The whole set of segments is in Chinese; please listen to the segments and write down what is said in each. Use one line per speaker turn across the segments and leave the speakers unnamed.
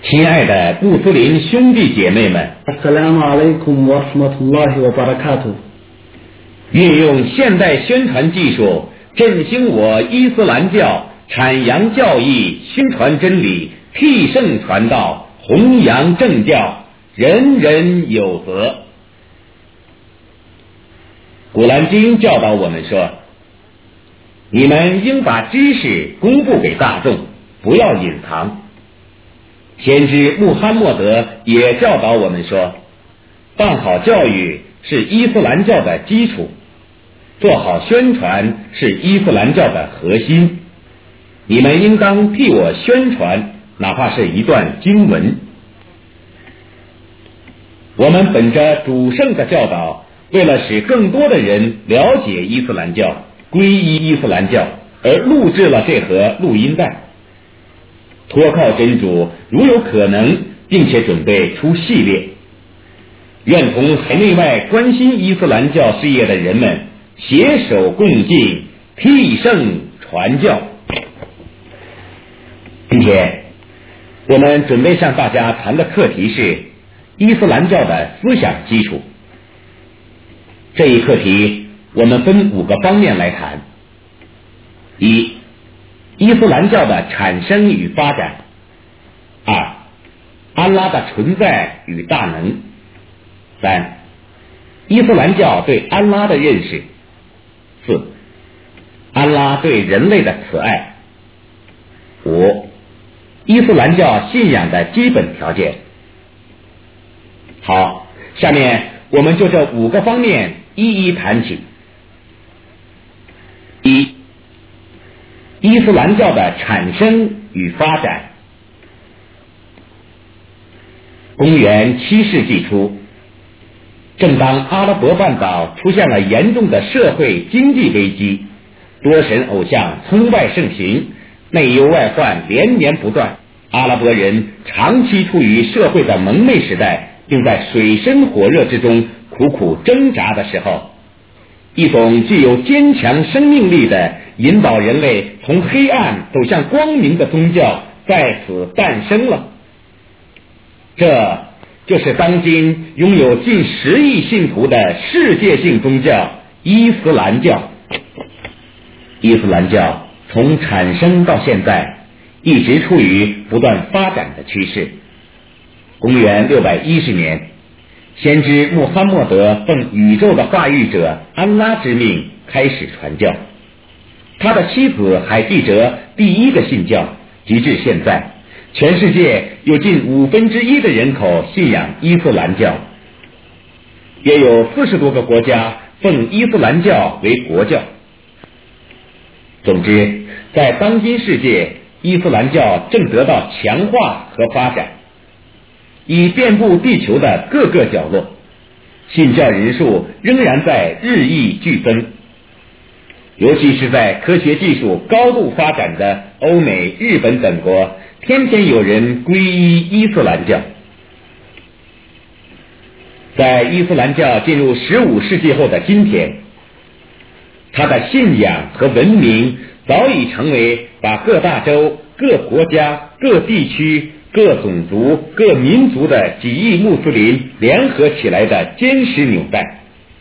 亲爱的穆斯林兄弟姐妹们，
Assalamu alaikum wa rahmatullahi wa barakatuh。
运用现代宣传技术，振兴我伊斯兰教，阐扬教义，宣传真理，辟圣传道，弘扬正教，人人有责。古兰经教导我们说，你们应把知识公布给大众，不要隐藏。先知穆罕默德也教导我们说，办好教育是伊斯兰教的基础，做好宣传是伊斯兰教的核心。你们应当替我宣传，哪怕是一段经文。我们本着主圣的教导，为了使更多的人了解伊斯兰教，皈依伊斯兰教，而录制了这盒录音带。托靠真主，如有可能，并且准备出系列。愿同海内外关心伊斯兰教事业的人们携手共进，辟圣传教。今天我们准备向大家谈的课题是伊斯兰教的思想基础。这一课题我们分5个方面来谈：一、伊斯兰教的产生与发展；二、安拉的存在与大能；三、伊斯兰教对安拉的认识；四、安拉对人类的慈爱；五、伊斯兰教信仰的基本条件。好，下面我们就这5个方面一一谈起。一、伊斯兰教的产生与发展。公元7世纪初，正当阿拉伯半岛出现了严重的社会经济危机，多神偶像崇拜盛行，内忧外患连年不断，阿拉伯人长期处于社会的蒙昧时代，并在水深火热之中苦苦挣扎的时候，一种具有坚强生命力的引导人类从黑暗走向光明的宗教在此诞生了。这就是当今拥有近10亿信徒的世界性宗教伊斯兰教。伊斯兰教从产生到现在一直处于不断发展的趋势。公元610年，先知穆罕默德奉宇宙的化育者安拉之命开始传教，他的妻子海地哲第一个信教，直至现在，全世界有近1/5的人口信仰伊斯兰教，约有40多个国家奉伊斯兰教为国教。总之，在当今世界，伊斯兰教正得到强化和发展，已遍布地球的各个角落，信教人数仍然在日益剧增。尤其是在科学技术高度发展的欧美、日本等国，天天有人皈依伊斯兰教。在伊斯兰教进入15世纪后的今天，它的信仰和文明早已成为把各大洲、各国家、各地区、各种族、各民族的几亿穆斯林联合起来的坚实纽带。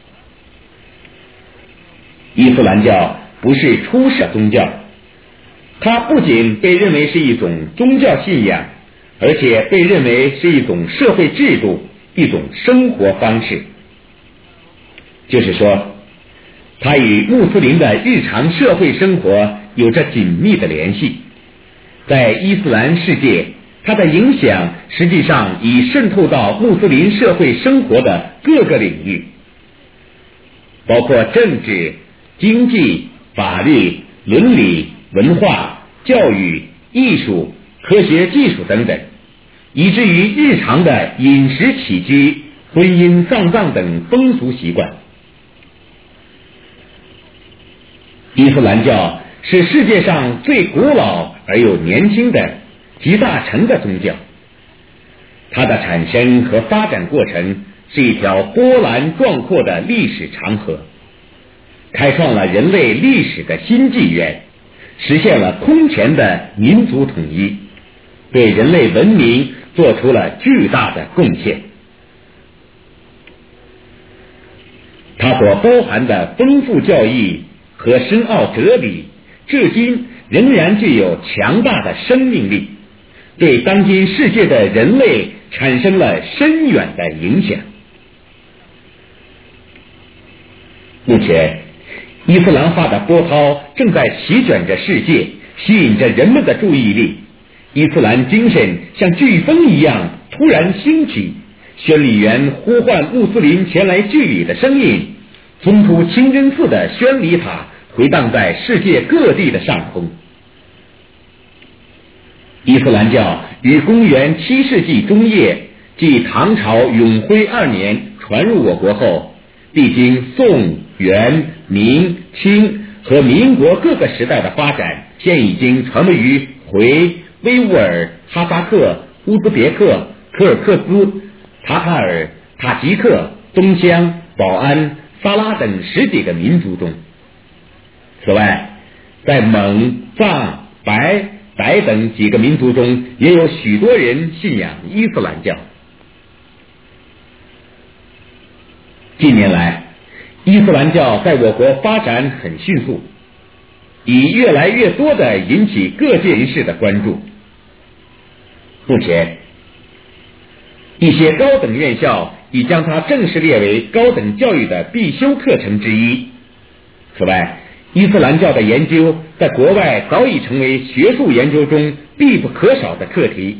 伊斯兰教不是初始宗教，它不仅被认为是一种宗教信仰，而且被认为是一种社会制度，一种生活方式。就是说，它与穆斯林的日常社会生活有着紧密的联系。在伊斯兰世界，它的影响实际上已渗透到穆斯林社会生活的各个领域，包括政治、经济、法律、伦理、文化、教育、艺术、科学技术等等，以至于日常的饮食起居、婚姻丧葬等风俗习惯。伊斯兰教是世界上最古老而又年轻的集大成的宗教，它的产生和发展过程是一条波澜壮阔的历史长河，开创了人类历史的新纪元，实现了空前的民族统一， 对人类文明做出了巨大的贡献。它所包含的丰富教义和深奥哲理，至今仍然具有强大的生命力，对当今世界的人类产生了深远的影响。目前，伊斯兰化的波涛正在席卷着世界，吸引着人们的注意力。伊斯兰精神像飓风一样突然兴起，宣礼员呼唤穆斯林前来聚礼的声音，冲出清真寺的宣礼塔，回荡在世界各地的上空。伊斯兰教于公元7世纪中叶，即唐朝永徽2年传入我国后，历经宋、元、明、清和民国各个时代的发展，现已经传播于回、维吾尔、哈萨克、乌兹别克、柯尔克孜、塔塔尔、塔吉克、东乡、保安、撒拉等10几个民族中。此外，在蒙、藏、白、傣等几个民族中，也有许多人信仰伊斯兰教。近年来，伊斯兰教在我国发展很迅速，已越来越多地引起各界人士的关注。目前，一些高等院校已将它正式列为高等教育的必修课程之一。此外，伊斯兰教的研究在国外早已成为学术研究中必不可少的课题。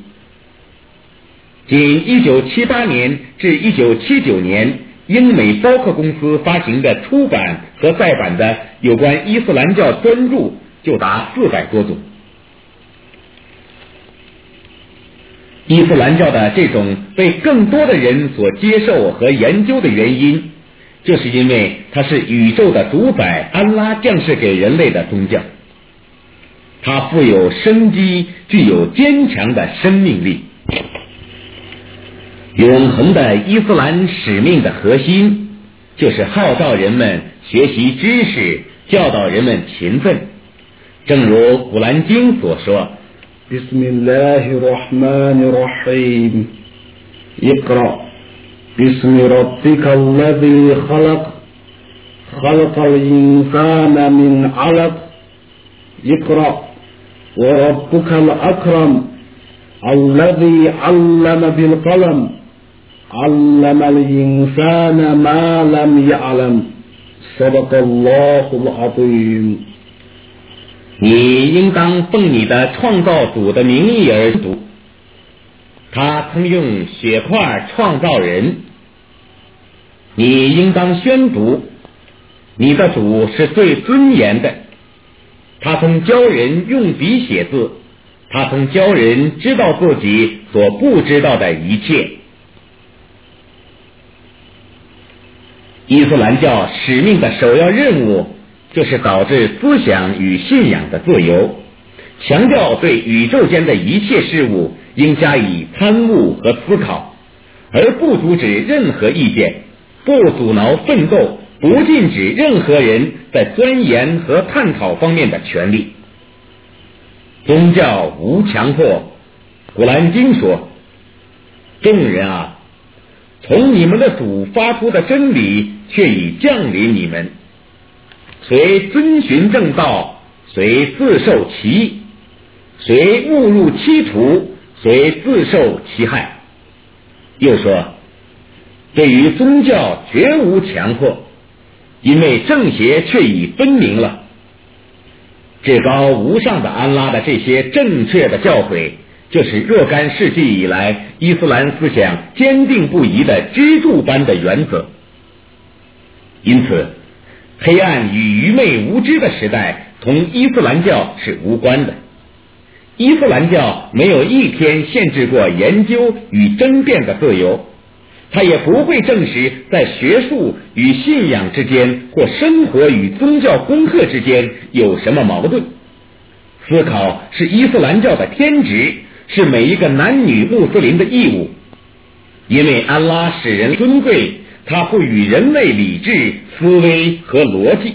仅1978年至1979年，英美包克公司发行的出版和再版的有关伊斯兰教专著就达400多种。伊斯兰教的这种被更多的人所接受和研究的原因，就是因为它是宇宙的主宰安拉降世给人类的宗教，它富有生机，具有坚强的生命力。永恒的伊斯兰使命的核心，就是号召人们学习知识，教导人们勤奋。正如古兰经所说
بسم الله الرحمن الرحيم اقرأ باسم ربك الذي خلق خلق الإنسان من علق اقرأ وربك الأكرم الذي علم بالقلم علم الإنسان ما لم يعلم صدق الله العظيم。
你应当奉你的创造主的名义而读，他曾用血块创造人。你应当宣读，你的主是最尊严的，他曾教人用笔写字，他曾教人知道自己所不知道的一切。伊斯兰教使命的首要任务就是导致思想与信仰的自由，强调对宇宙间的一切事物应加以参悟和思考，而不阻止任何意见，不阻挠奋斗，不禁止任何人在钻研和探讨方面的权利。宗教无强迫，古兰经说：众人啊，从你们的主发出的真理却已降临你们，谁遵循正道，谁自受其益；谁误入歧途，谁自受其害。又说，对于宗教绝无强迫，因为正邪却已分明了。至高无上的安拉的这些正确的教诲，就是若干世纪以来伊斯兰思想坚定不移的支柱般的原则。因此，黑暗与愚昧无知的时代同伊斯兰教是无关的。伊斯兰教没有一天限制过研究与争辩的自由，它也不会证实在学术与信仰之间或生活与宗教功课之间有什么矛盾。思考是伊斯兰教的天职，是每一个男女穆斯林的义务。因为安拉使人尊贵，他赋予人类理智、思维和逻辑。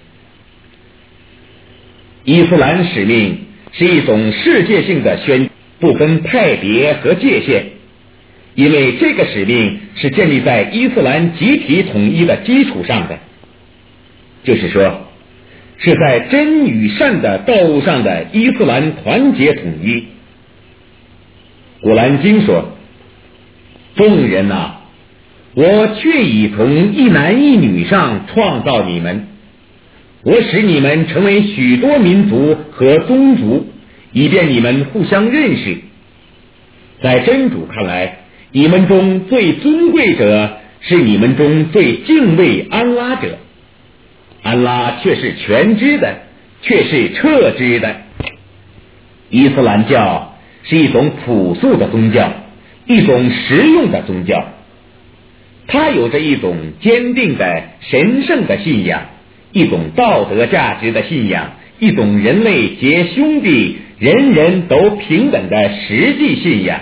伊斯兰使命是一种世界性的宣， 不分派别和界限，因为这个使命是建立在伊斯兰集体统一的基础上的，就是说是在真与善的道路上的伊斯兰团结统一。古兰经说，众人啊，我却已从一男一女上创造你们，我使你们成为许多民族和宗族，以便你们互相认识。在真主看来，你们中最尊贵者是你们中最敬畏安拉者，安拉却是全知的，却是彻知的。伊斯兰教是一种朴素的宗教，一种实用的宗教，它有着一种坚定的神圣的信仰，一种道德价值的信仰，一种人类结兄弟人人都平等的实际信仰。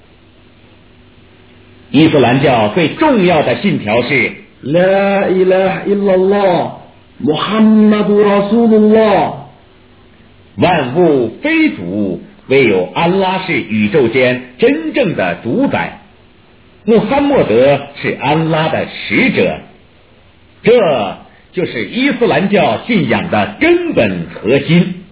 伊斯兰教最重要的信条是
لا إله إلا الله محمد رسول الله，
万物非主，唯有安拉是宇宙间真正的主宰，穆罕默德是安拉的使者。这就是伊斯兰教信仰的根本核心。